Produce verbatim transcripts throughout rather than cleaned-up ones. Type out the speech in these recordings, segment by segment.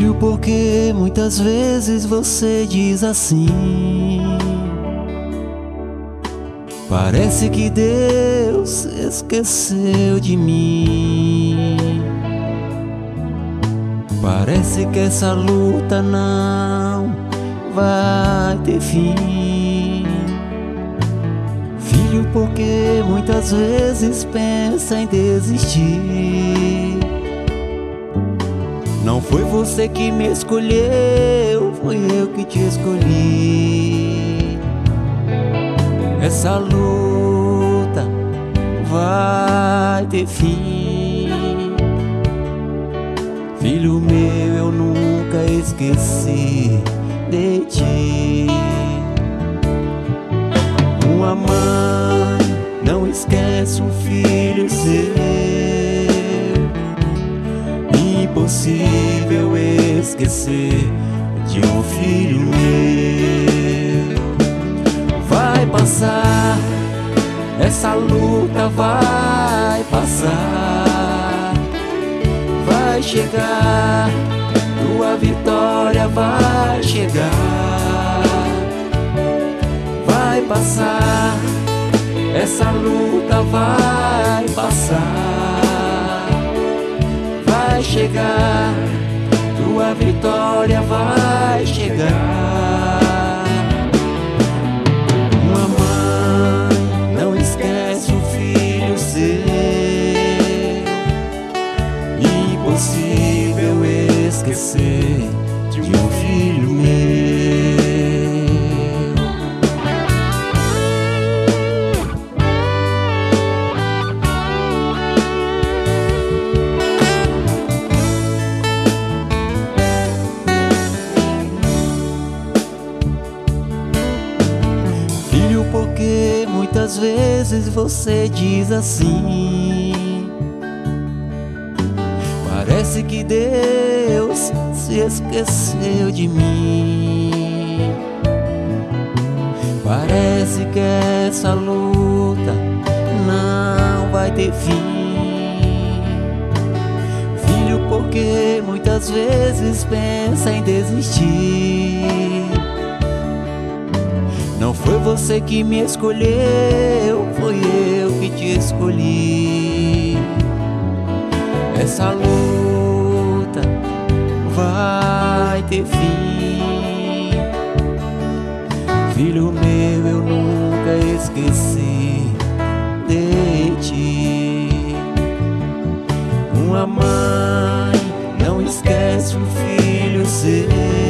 Filho, porque muitas vezes você diz assim: parece que Deus esqueceu de mim. Parece que essa luta não vai ter fim. Filho, porque muitas vezes pensa em desistir. Não foi você que me escolheu, foi eu que te escolhi. Essa luta vai ter fim. Filho meu, eu nunca esqueci de ti. Uma mãe não esquece um filho seu. Impossível esquecer de um filho meu. Vai passar, essa luta vai passar. Vai chegar, tua vitória vai chegar. Vai passar, essa luta vai passar. Vai chegar, tua vitória vai chegar. Uma mãe não esquece um filho seu. Impossível esquecer de um filho meu. Porque muitas vezes você diz assim: parece que Deus se esqueceu de mim. Parece que essa luta não vai ter fim. Filho, porque muitas vezes pensa em desistir. Não foi você que me escolheu, foi eu que te escolhi. Essa luta vai ter fim. Filho meu, eu nunca esqueci de ti. Uma mãe não esquece um filho seu.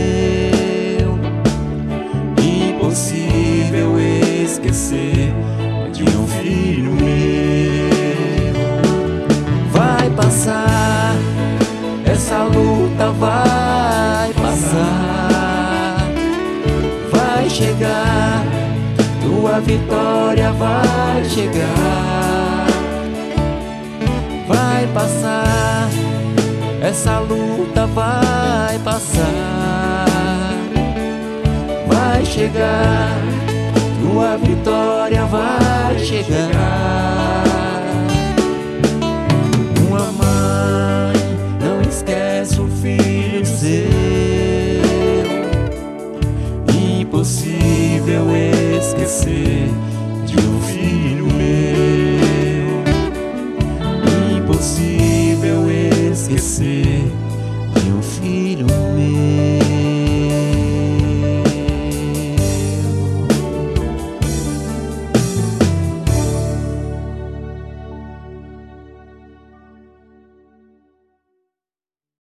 Impossível esquecer de um filho meu. Vai passar, essa luta vai passar. Vai chegar, tua vitória vai chegar. Vai passar, essa luta vai passar. Vai chegar, tua vitória vai chegar. Uma mãe não esquece um filho seu. Impossível esquecer de um filho